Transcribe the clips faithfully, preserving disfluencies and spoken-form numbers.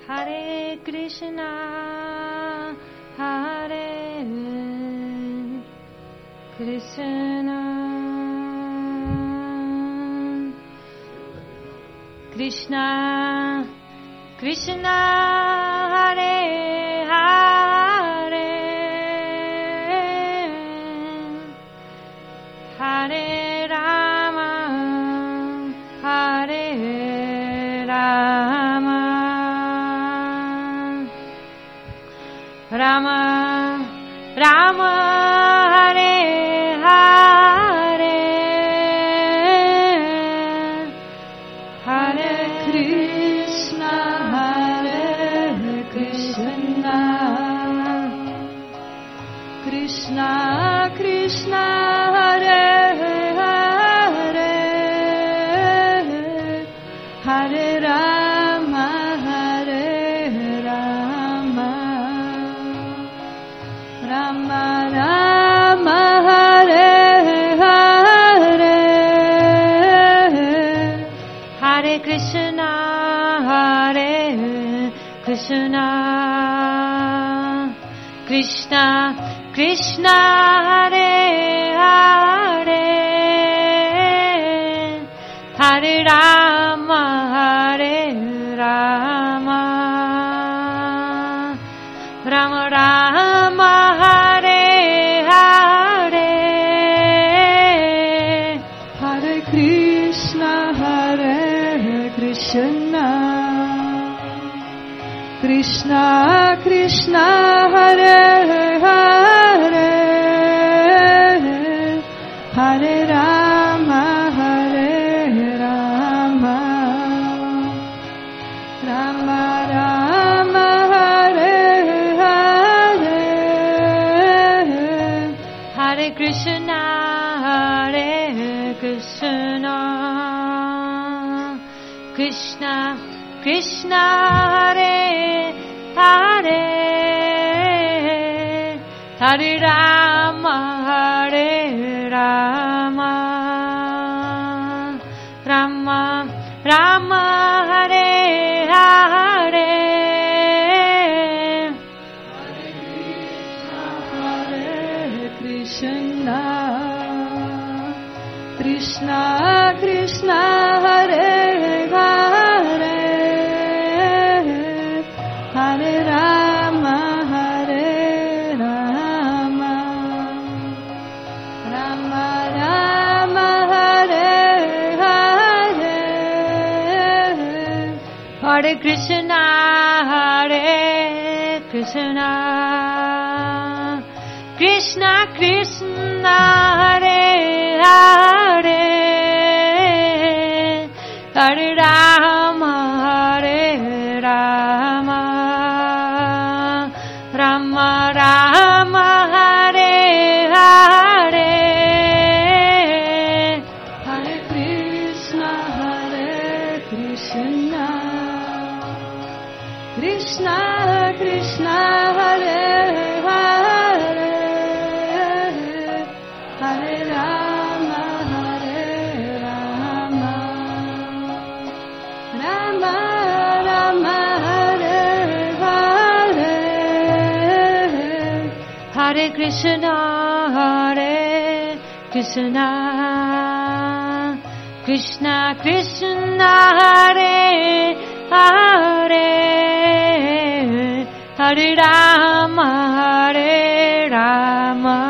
Hare Krishna, Hare Krishna, Krishna, Krishna, Hare Hare, Hare Rama, Hare Rama, Rama, Rama, Hare Hare, Hare Krishna, Hare Krishna, Krishna, Krishna, Hare Hare, Hare Rama, Hare Rama, Rama, Rama, Hare Hare, Hare Krishna, Hare Krishna, Krishna, Krishna, Hare Hare, Hare Rama, Hare Rama, Rama, Rama, Hare Hare, Hare Krishna, Hare Krishna, Krishna, Krishna, Hare Hare, Hare Rama, Hare Rama, Rama, Rama, Hare Hare, Hare Krishna, Hare Krishna, Krishna, Krishna, Hare Hare, Hare Rama, Hare Rama, Rama, Rama, Hare Hare, Hare Krishna, Krishna, Krishna, Hare Hare, Hare Rama, Hare Rama, Rama, Rama, Hare Hare, Hare Krishna, Hare Krishna, Krishna, Krishna, Hare Hare, Hare Rama, Hare Rama, Rama, Rama, Hare Hare, Hare Krishna, Hare Krishna, Krishna, Krishna, Hare Hare, Hare Rama, Hare Rama, Rama, Rama, Hare Hare, Hare Krishna, Hare Krishna, Krishna, Krishna, Hare Hare, Hare Rama, Hare Rama,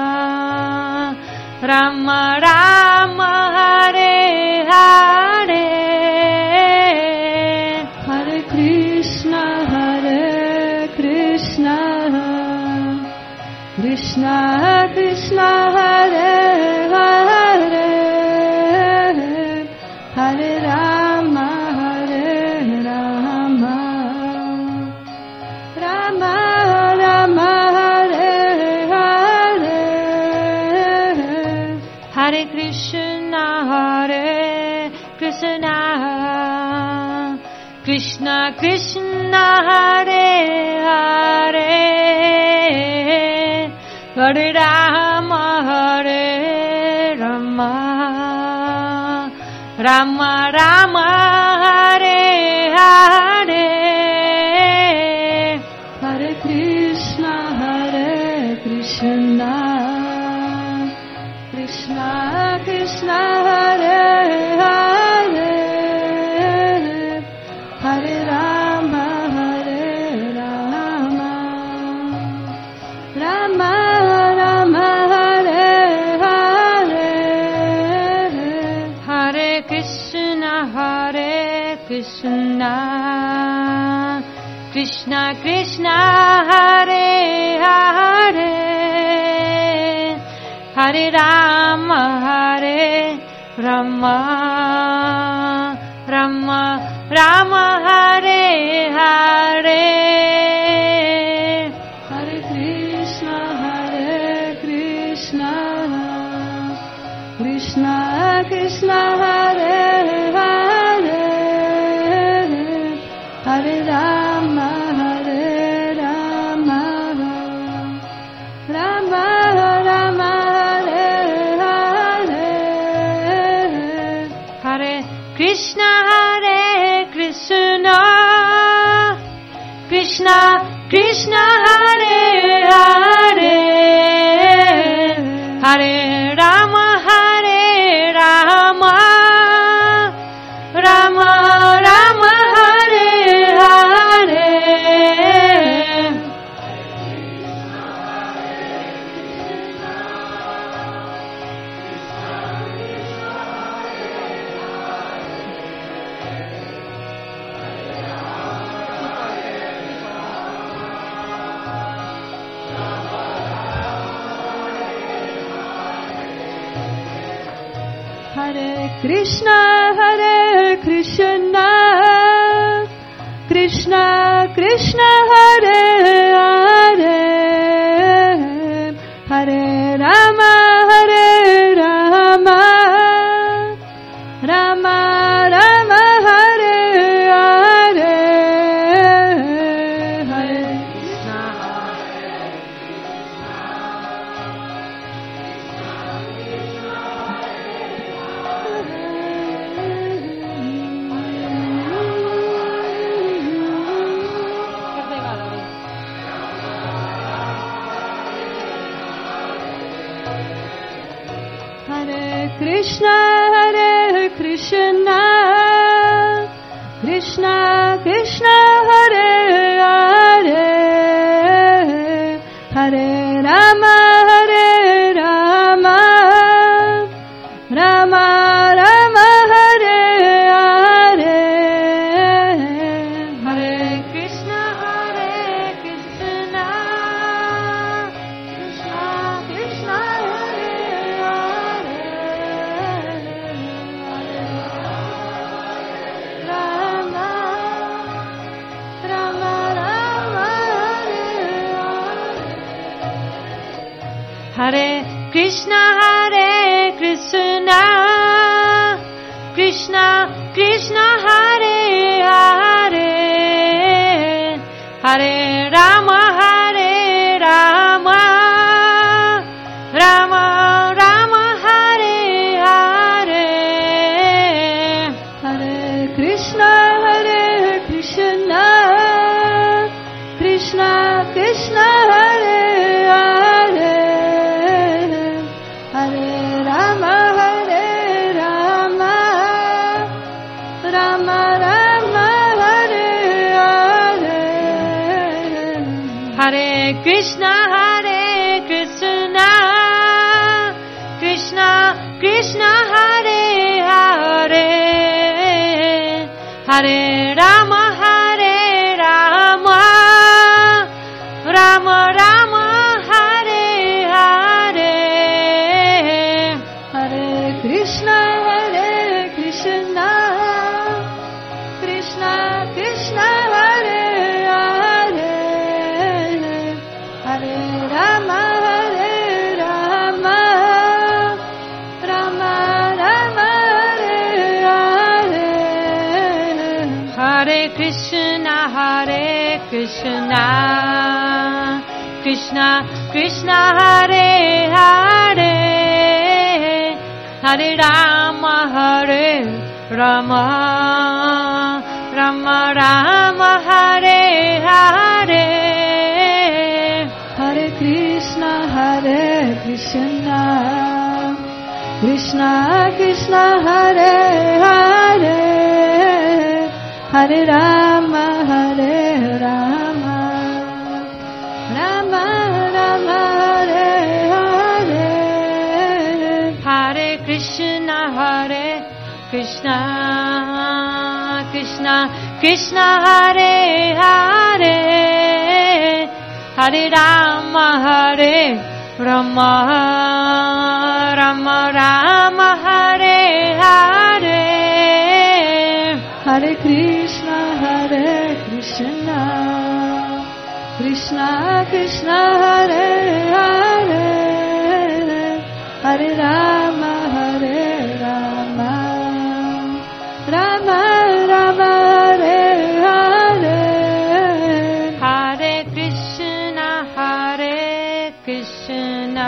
Rama, Rama, Hare Hare, Hare Krishna, Hare Krishna, Krishna, Krishna, Hare Hare, Hare Rama, Hare Rama, Rama, Rama, Hare Hare, Hare Krishna, Hare Krishna, Krishna, Krishna, Hare Hare, Hare Rama, Hare Rama, Rama, Rama, Hare Hare, Hare Krishna, Krishna Krishna Hare Hare, Hare Rama Hare Rama, Rama Rama Hare Hare, Hare Krishna Hare Krishna, Krishna Krishna Hare Hare, Hare Rama Hare Rama, Rama Rama Hare Hare, Hare Krishna Hare Krishna, Krishna Krishna Hare Hare, Hare Rama Hare Rama, Rama Rama Hare Hare, Hare Krishna Hare Krishna, Krishna Krishna Hare Hare, Hare Rama Hare Rama, Rama Rama Hare Hare, Hare Krishna Hare Krishna Hare Krishna, Krishna Krishna Hare Hare, Hare Rama Hare Rama, Rama Rama Hare Hare, Hare Krishna Hare Krishna, Krishna Krishna Hare Hare, Rama Rama Rama Hare Hare, Hare Krishna Hare Krishna, Krishna Krishna Hare Hare, Hare Rama Hare Rama, Rama Rama Hare Hare, Hare Krishna Hare Krishna, Krishna Krishna Hare Hare, Hare Rama Hare Rama, Rama Rama Hare Hare, Hare Krishna Hare Krishna, Krishna Krishna Hare Hare, Hare Rama Hare Rama, Rama Rama Hare Hare, Hare Krishna Hare Krishna, Krishna Krishna Hare Hare, Hare Rama Hare Rama, Rama Rama Hare Hare, Hare Krishna Hare Krishna, Krishna Krishna Hare Hare, Hare Rama Hare Rama, Rama Rama Hare Hare, Hare Krishna Hare Krishna, Krishna Krishna Hare Hare, Hare Rama Hare Rama, Rama Rama Hare Hare, Hare Krishna Hare Krishna, Krishna, Krishna Hare Hare, Hare Rama, Hare Rama, Rama Rama, Hare Hare, Hare Krishna, Hare Krishna, Krishna Krishna, Hare Hare, Hare Rama, Hare Rama, Rama Rama, Hare Hare, Hare Krishna, Hare Krishna,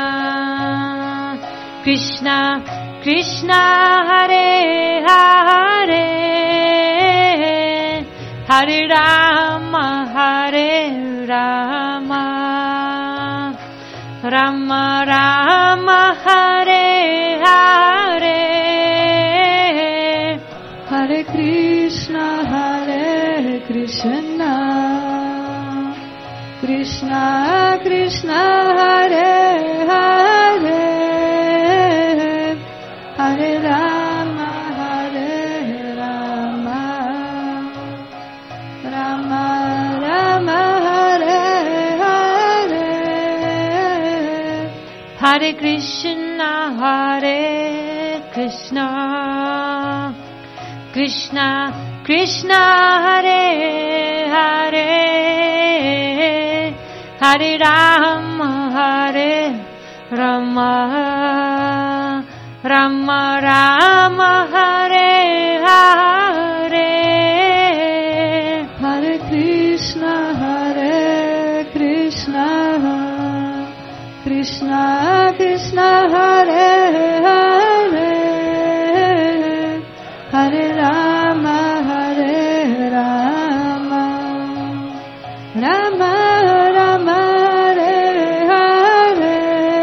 Krishna Krishna, Hare Hare, Hare Rama, Hare Rama, Rama Rama, Hare Hare, Hare Krishna, Hare Krishna, Krishna Krishna, Hare Hare, Hare Rama, Hare Rama, Rama Rama, Hare Hare, Hare Krishna, Hare Krishna, Krishna Krishna, Hare Hare, Hare Rama, Hare Rama, Rama Rama, Hare Hare, Hare Krishna, Hare Krishna, Krishna Krishna, Hare Hare, Hare Rama, Hare Rama, Rama Rama, Hare Hare,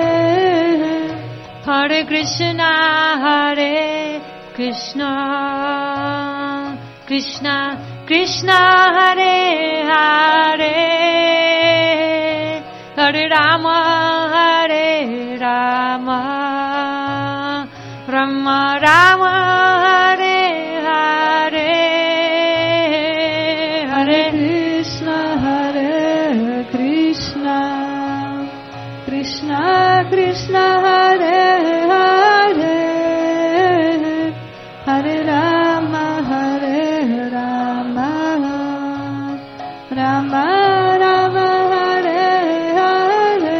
Hare Krishna, Hare Krishna, Krishna Krishna, Hare Hare, Hare Rama, Hare Rama, Rama Rama, Hare Hare, Hare Krishna, Hare Krishna, Krishna Krishna, Hare Hare, Hare Rama, Hare Rama, Rama Rama, Hare Hare,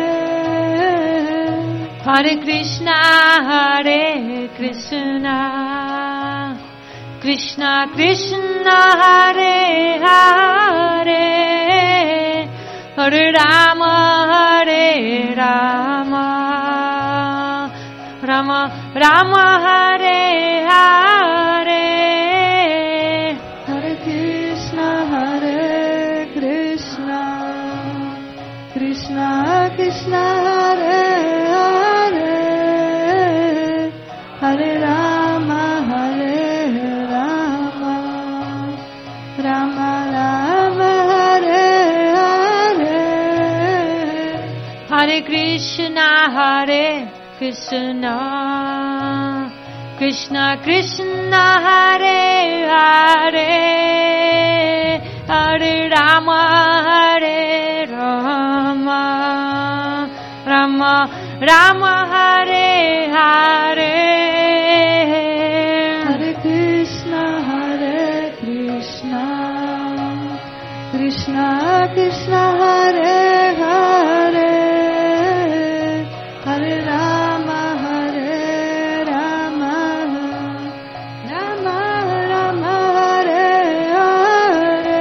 Hare Krishna, Hare Krishna, Krishna Krishna, Hare Hare, Hare Rama, Hare Rama, Rama Rama, Hare Hare, Hare Krishna, Hare Krishna, Krishna Krishna, Hare Hare, Hare Rama, Hare Rama, Rama Rama, Hare Hare, Hare Krishna, Hare Krishna, Krishna Krishna, Hare Hare, Hare Rama, Hare Rama, Rama Rama, Hare Hare, Hare Krishna, Hare Krishna, Krishna Krishna, Hare Hare, Hare Rama, Hare Rama, Rama Rama, Hare Hare,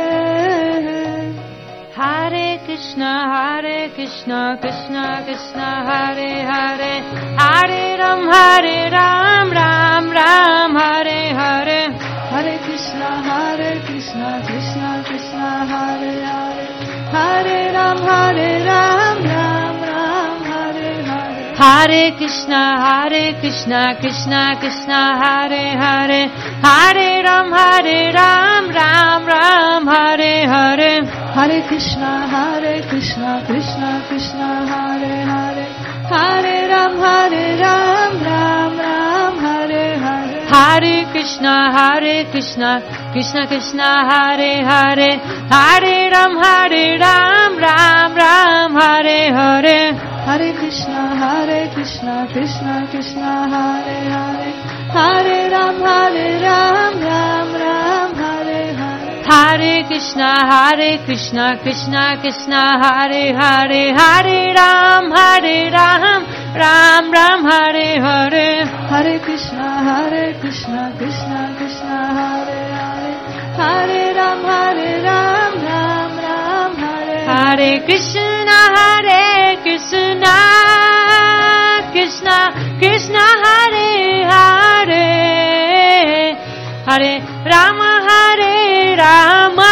Hare Krishna, Hare Krishna, Krishna Krishna, Hare Hare, Hare Ram, Hare Ram, Ram Ram, Hare Hare, Hare Krishna, Hare Krishna, Krishna Krishna, Hare Hare, Hare Ram, Hare Ram, Ram Ram, Hare Hare, Hare Krishna, Hare Krishna, Krishna Krishna, Hare Hare, Hare Ram, Hare Ram, Ram Ram, Hare Hare, Hare Krishna, Hare Krishna, Krishna Krishna, Hare Hare, Hare Ram, Hare Ram, Ram Ram, Hare Hare, Hare Krishna, Hare Krishna, Krishna Krishna, Hare Hare, Hare Ram, Hare Ram, Ram Ram, Hare Hare. Hare Krishna, Hare Krishna, Krishna Krishna, Hare Hare, Hare Ram, Hare Ram, Ram Ram, Hare Hare. Hare Krishna, Hare Krishna, Krishna Krishna, Hare Hare, Hare Ram, Hare Ram, Ram Ram, Hare Hare. Hare Krishna, Hare Krishna, Krishna Krishna, Hare Hare, Hare Ram, Hare Ram, Ram Ram, Hare Hare. Hare Krishna, Hare Krishna, Krishna Krishna, Hare Hare, Hare Rama, Hare Rama,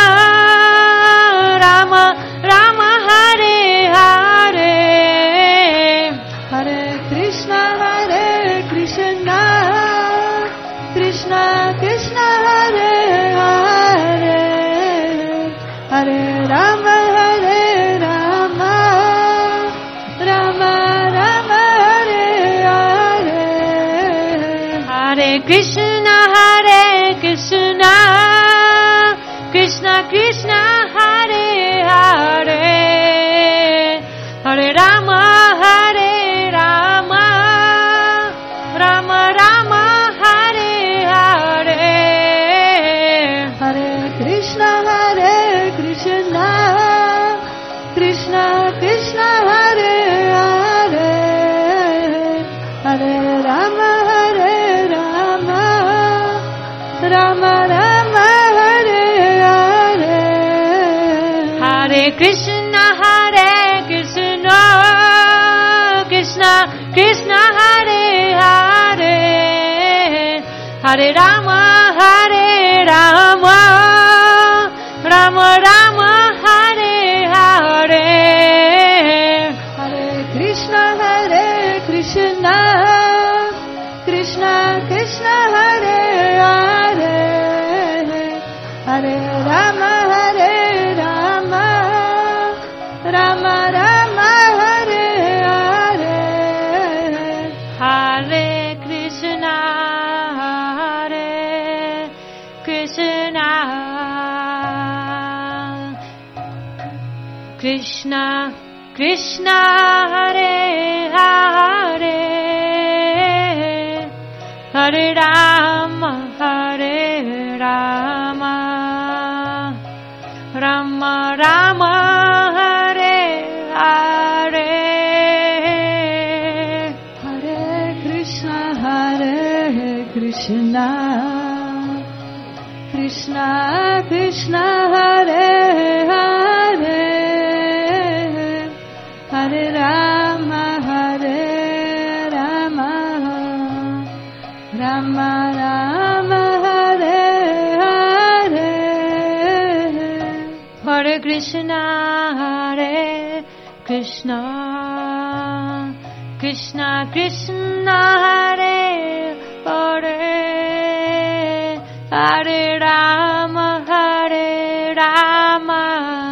Rama Rama, Hare Hare. Hare Krishna, Hare Krishna, Krishna Krishna, Hare Hare, Hare Rama, Hare Rama, Rama Rama, Hare Hare. Hare Krishna, Hare Krishna, Krishna Krishna, Hare Hare, Hare Rama, Hare Rama, Rama Rama, Hare Hare. Hare Krishna, Hare Krishna, Krishna Krishna, Hare Hare, Hare Rama, Hare Rama, Rama Rama, Hare Hare. Hare Krishna, Hare Krishna, Krishna Krishna, Hare Hare, Hare Rama, Hare Rama, Rama Rama, Hare Hare. Hare Krishna, Hare Krishna, Krishna Krishna, Hare Hare, Hare Rama, Hare Rama, Rama Rama, Hare Hare. Hare Krishna, Hare Krishna, Krishna Krishna, Hare Hare, Hare Rama, Hare Rama, Rama Rama, Hare Hare. Hare Krishna, Hare Krishna, Krishna Krishna, Hare Hare, Hare Rama, Hare Rama, Rama Rama, Hare Hare. Hare Krishna, Hare Krishna, Krishna Krishna, Hare Hare, Hare Rama, Hare Rama,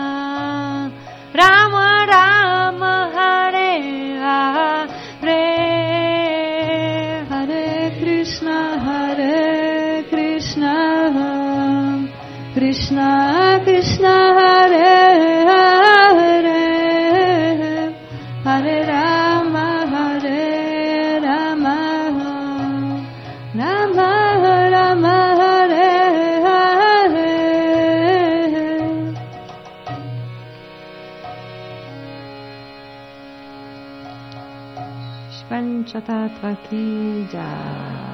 Rama Rama, Hare Hare. Hare Krishna, Hare Krishna, Krishna Krishna, Hare Hare, Hare Rama, Hare Rama, Rama Rama, Hare Hare. Panchatattva ki jai.